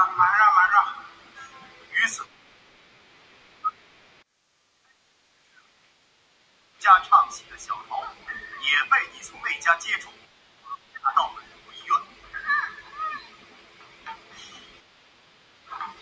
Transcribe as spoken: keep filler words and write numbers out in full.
马上马上。于此，家唱戏的小桃也被你从那家接住。